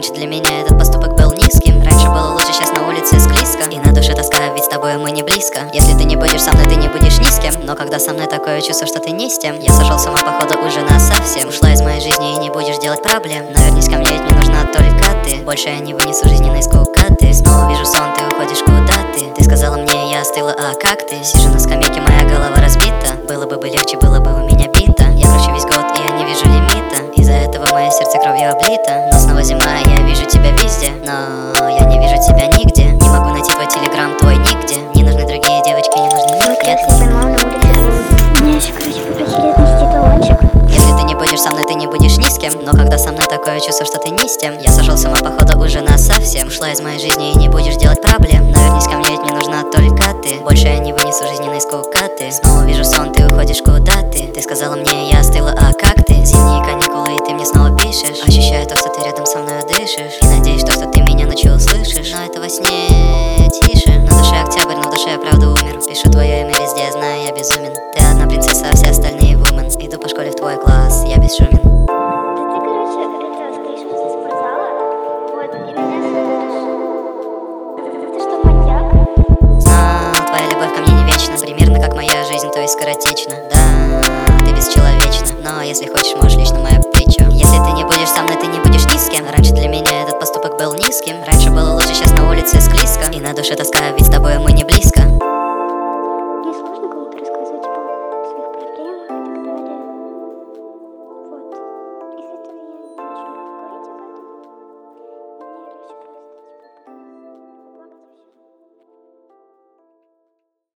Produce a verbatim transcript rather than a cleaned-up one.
Раньше для меня этот поступок был низким. Раньше было лучше, сейчас на улице склизко. И на душе тоска, ведь с тобой мы не близко. Если ты не будешь со мной, ты не будешь ни с кем. Но когда со мной такое чувство, что ты не с тем, я сошел с ума, походу, уже насовсем. Ушла из моей жизни и не будешь делать проблем. Но вернись ко мне, ведь мне нужна только ты. Больше я не вынесу жизненной скукоты. Снова вижу сон, ты уходишь куда ты. Ты сказала мне, я остыла, а как ты? Сижу на скамейке, моя голова разбита. Было бы бы легче, было бы у меня бита. Я кручу весь год, и я не вижу лимита. Из-за этого мое сердце кровью облито. Но снова зима, я вижу тебя везде. Но я не вижу тебя нигде. Не могу найти твой телеграм, твой нигде. Не нужны другие девочки, не нужны ник. Нет, Мне еще, короче, попросили отнести талончик. Если ты не будешь со мной, ты не будешь ни с кем. Но когда со мной такое чувство, что ты не с тем, я сошел с ума, походу, уже насовсем. Ушла из моей жизни и не будешь делать проблем. Но вернись ко мне, ведь мне нужна только ты. Больше я не вынесу жизненной скукоты. Снова вижу сон, ты уходишь куда ты. Ты сказала мне, я остыла, а как ты? Зимние каникулы, и ты мне снова пишешь. Ощущаю то, что ты рядом со мной дышишь. И надеюсь, то, что ты меня ночью услышишь. Но это во сне тише. На душе октябрь, но в душе я правда умер. Пишу твое имя везде, знаю, я безумен. Ты одна принцесса, а все остальные вумен. Иду по школе в твой класс, я бесшумен. Да ты, короче, это стоишь возле спортзала. Вот, и меня слышишь. Ты что, маньяк? Знаю, твоя любовь ко мне не вечна. Примерно как моя жизнь, то есть скоротечна. Да, ты бесчеловечна. Но если хочешь, можешь лично мое плечо. Если ты не будешь со мной, ты не будешь ни с кем. Раньше для меня этот поступок был низким. Раньше было лучше, сейчас на улице склизко. И на душе тоска,